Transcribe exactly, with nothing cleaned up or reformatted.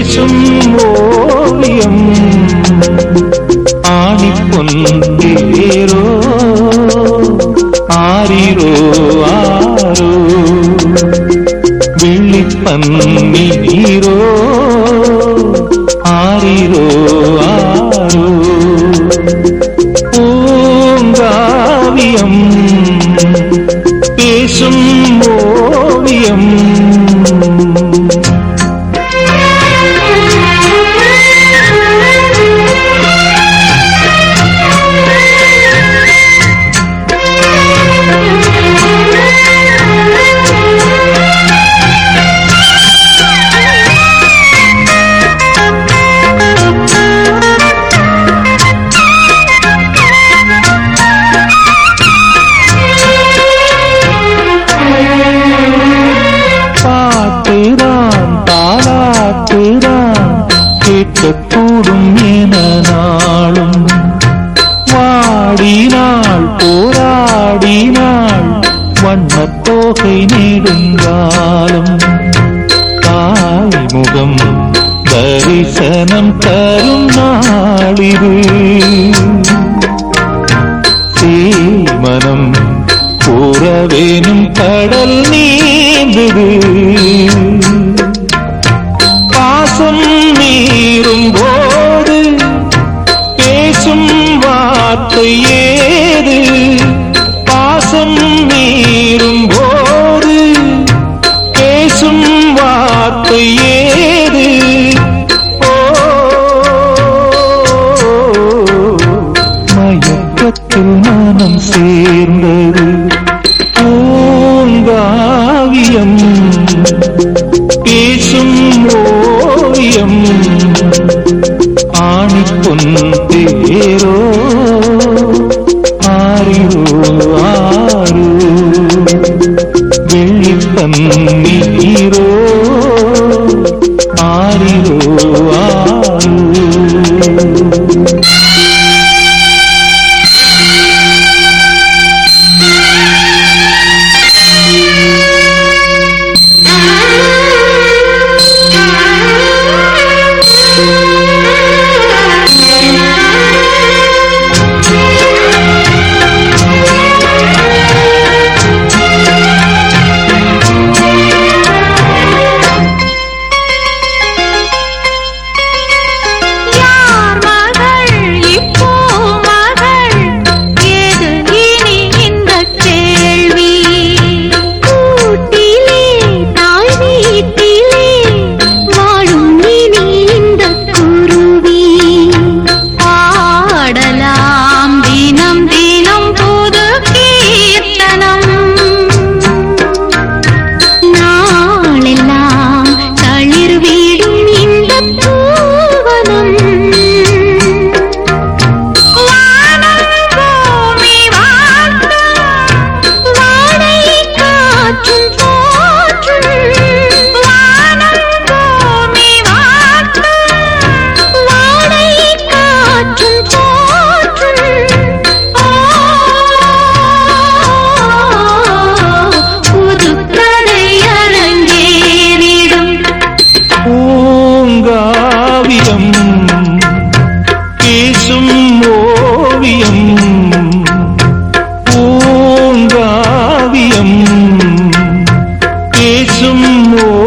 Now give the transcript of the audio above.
பேசும் ஓவியம் ஆணி பொன்னேரோ ஆரிரோ ஆரோ வெள்ளிப்பன்னி நீரோ ஆரிரோ ஆரோ பூங்காவியம் பேசும் ஓவியம் கேட்கக்கூடும் என நாளும் வாடினாள் போராடினாள் வண்ணத்தோகை நெடுங்காலம் தாய் முகம் தரிசனம் தரும் நாளிது சீமனம் கூறவேனும் கடல் நீந்தது பாசம் மீறும் போது பேசும் வார்த்தை ஏது பாசம் மீறும் போது பேசும் வார்த்தை ஏது ஓ மயக்கத்தில் மனம் சேர்ந்தது பூங்காவியம் பேசும் ஓவியம் ஆணி பொன்னேரோ ஆரிரோ ஆரோ வெள்ளிப்பன்னி நீரோ ஆரிரோ ஆரோ பேசும் ஓவியம் பூங்காவியம் பேசும்